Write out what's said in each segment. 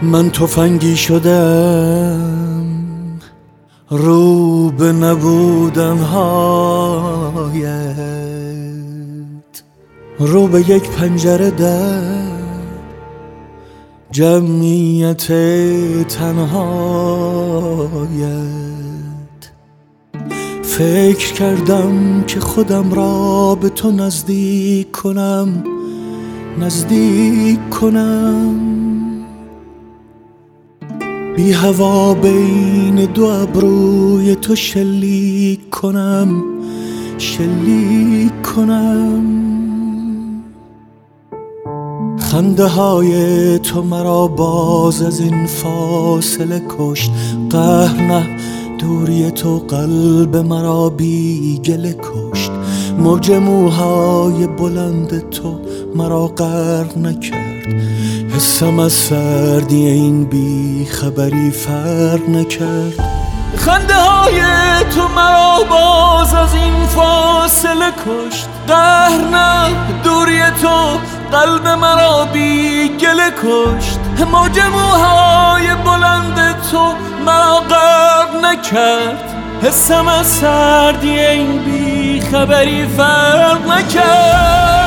من تفنگی شدم رو به نبودن هایت، رو به یک پنجره در جمعیت تنهایت. فکر کردم که خودم را به تو نزدیک کنم، نزدیک کنم، بی هوا بین دو ابروی تو شلیک کنم، شلیک کنم. خنده های تو مرا باز از این فاصله کشت، قهر نه دوری تو قلب مرا بی گله کشت. موج موهای بلند تو مرا غرق نکرد، حسم از سردی این بی خبری فرق نکرد. خنده های تو مرا باز از این فاصله کشت، قهر نه دوری تو قلب مرا بی گله کشت. موج موهای بلند تو مرا غرق نکرد، حسم از سردی این بی خبری فرق نکرد.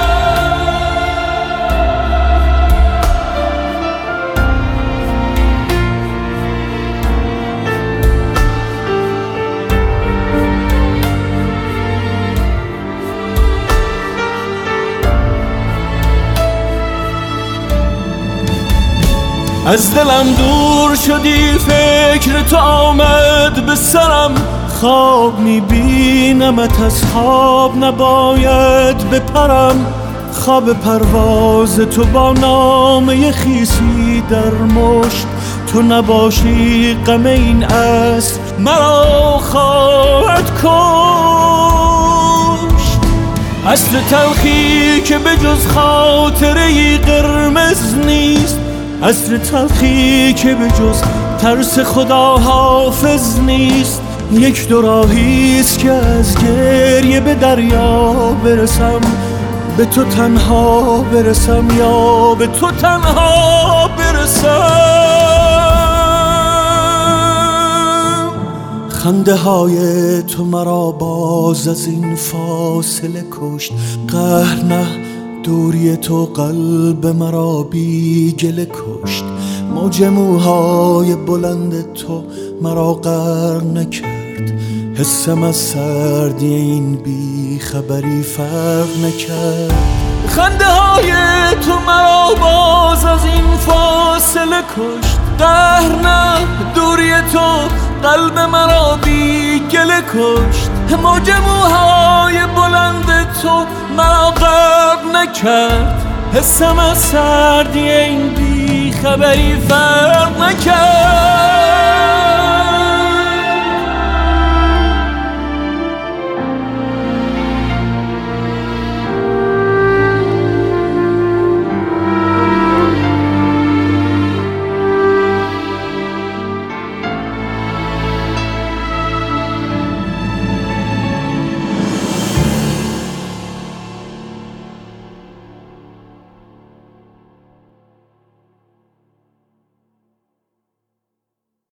از دلم دور شدی، فکر تو آمد به سرم، خواب میبینمت از خواب نباید بپرم. خواب پرواز تو با نامه خیسی در مشت، تو نباشی غم این عصر مرا خواهد کشت. عصر تلخی که به جز خاطره قرمز نیست، عصر تلخی که به جز ترس خدا حافظ نیست. یک دو راهیست که از گریه به دریا برسم، به تو تنها برسم یا به تو تنها برسم. خنده های تو مرا باز از این فاصله کشت، قهر نه دوری تو قلب مرا بی گله کشت. موج موهای بلند تو مرا غرق نکرد، حسم از سردی این بی خبری فرق نکرد. خنده های تو مرا باز از این فاصله کشت، قهر نه دوری تو قلب مرا بی گله کشت. موج موهای بلند تو مرا غرق نکرد، حسم از سردی این بی خبری فرق نکرد.